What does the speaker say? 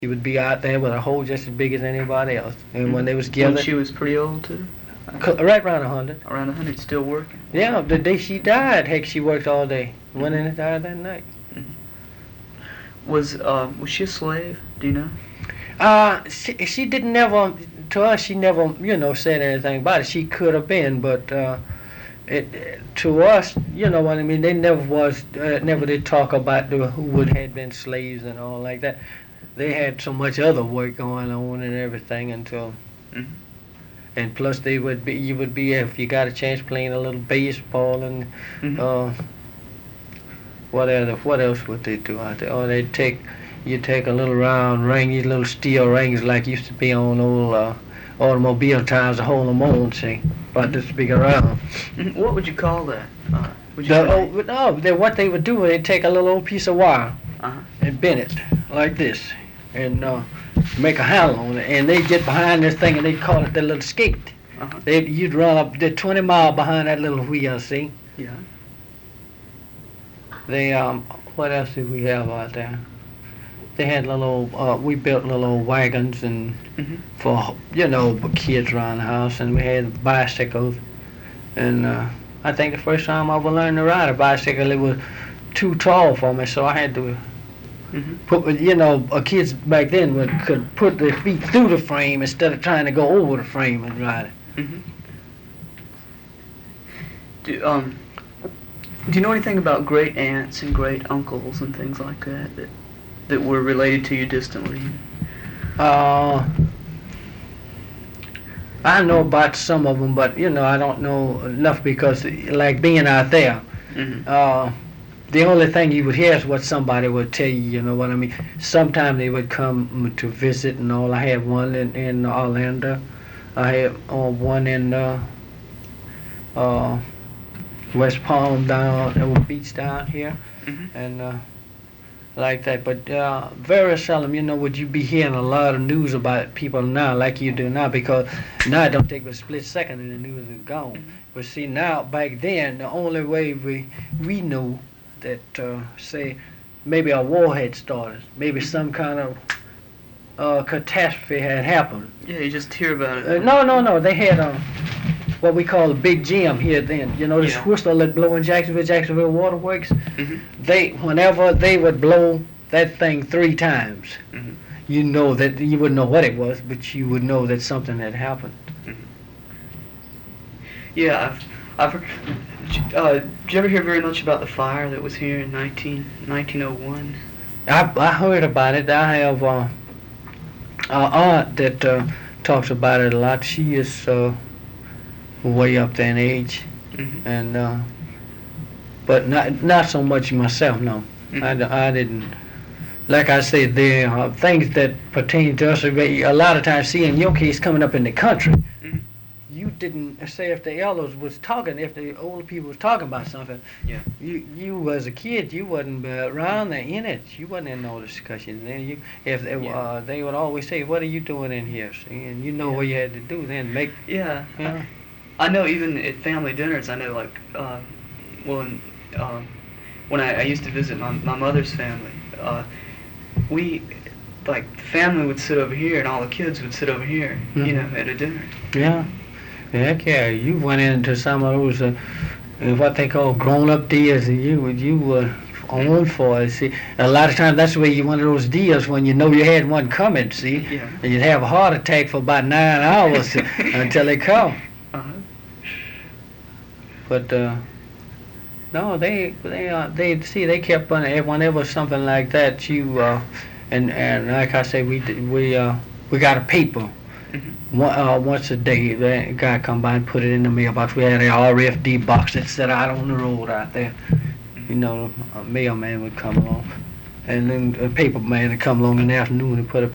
She would be out there with a hole just as big as anybody else. And when they was together, When she was pretty old too? right around 100. Around 100, still working? Yeah, the day she died, heck, she worked all day. Went in and died that night. Was she a slave? Do you know? She didn't never, to us, she never, said anything about it. She could have been, but to us, you know what I mean, they never did talk about who would had been slaves and all like that. They had so much other work going on and everything until, and plus you would be, if you got a chance, playing a little baseball and, what else would they do out there? Oh, you take a little round ring, these little steel rings like used to be on old automobile tires to hold them on, see, about this big around. What would you call that? What they would do, they'd take a little old piece of wire and bend it like this and make a handle on it, and they'd get behind this thing and they'd call it their little skate. You'd run up the 20 miles behind that little wheel, see? Yeah. They what else did we have out there? They had we built little old wagons and for kids around the house, and we had bicycles. And I think the first time I ever learned to ride a bicycle, it was too tall for me, so I had to put, kids back then could put their feet through the frame instead of trying to go over the frame and ride it. Do you know anything about great aunts and great uncles and things like that were related to you distantly? I know about some of them, but I don't know enough because, like being out there, the only thing you would hear is what somebody would tell you. You know what I mean? Sometimes they would come to visit and all. I had one in Orlando. I had one in West Palm down at the beach down here, and like that. But very seldom, would you be hearing a lot of news about people now like you do now, because now it don't take but a split second and the news is gone. But see, now, back then, the only way we knew that, say, maybe a war had started, maybe some kind of catastrophe had happened. Yeah, you just hear about it. No, they had what we call a big jam here then. This whistle that blow in Jacksonville Waterworks. Whenever they would blow that thing 3 times, you know that you wouldn't know what it was, but you would know that something had happened. Yeah, I've heard. Did you ever hear very much about the fire that was here in 1901? I heard about it. I have an aunt that talks about it a lot. She is way up there in age, and but not so much myself. No, I didn't. Like I said, there are things that pertain to us. A lot of times, see, in your case, coming up in the country, you didn't say if the elders was talking, if the older people was talking about something. Yeah. You as a kid, you wasn't around there in it. You wasn't in no discussion. Then they would always say, "What are you doing in here?" See, and what you had to do then make. Yeah. I know even at family dinners, I know when I used to visit my mother's family, the family would sit over here and all the kids would sit over here, at a dinner. Yeah. Heck yeah, you went into some of those, what they call grown-up deals, and you were on for it. See, a lot of times that's where you one of those deals when you know you had one coming, see, and you'd have a heart attack for about 9 hours until they come. But no, they kept on it. Whenever something like that, and like I say, we got a paper. Once a day, the guy come by and put it in the mailbox. We had an RFD box that sat out on the road out there. A mailman would come along, and then a paper man would come along in the afternoon and put a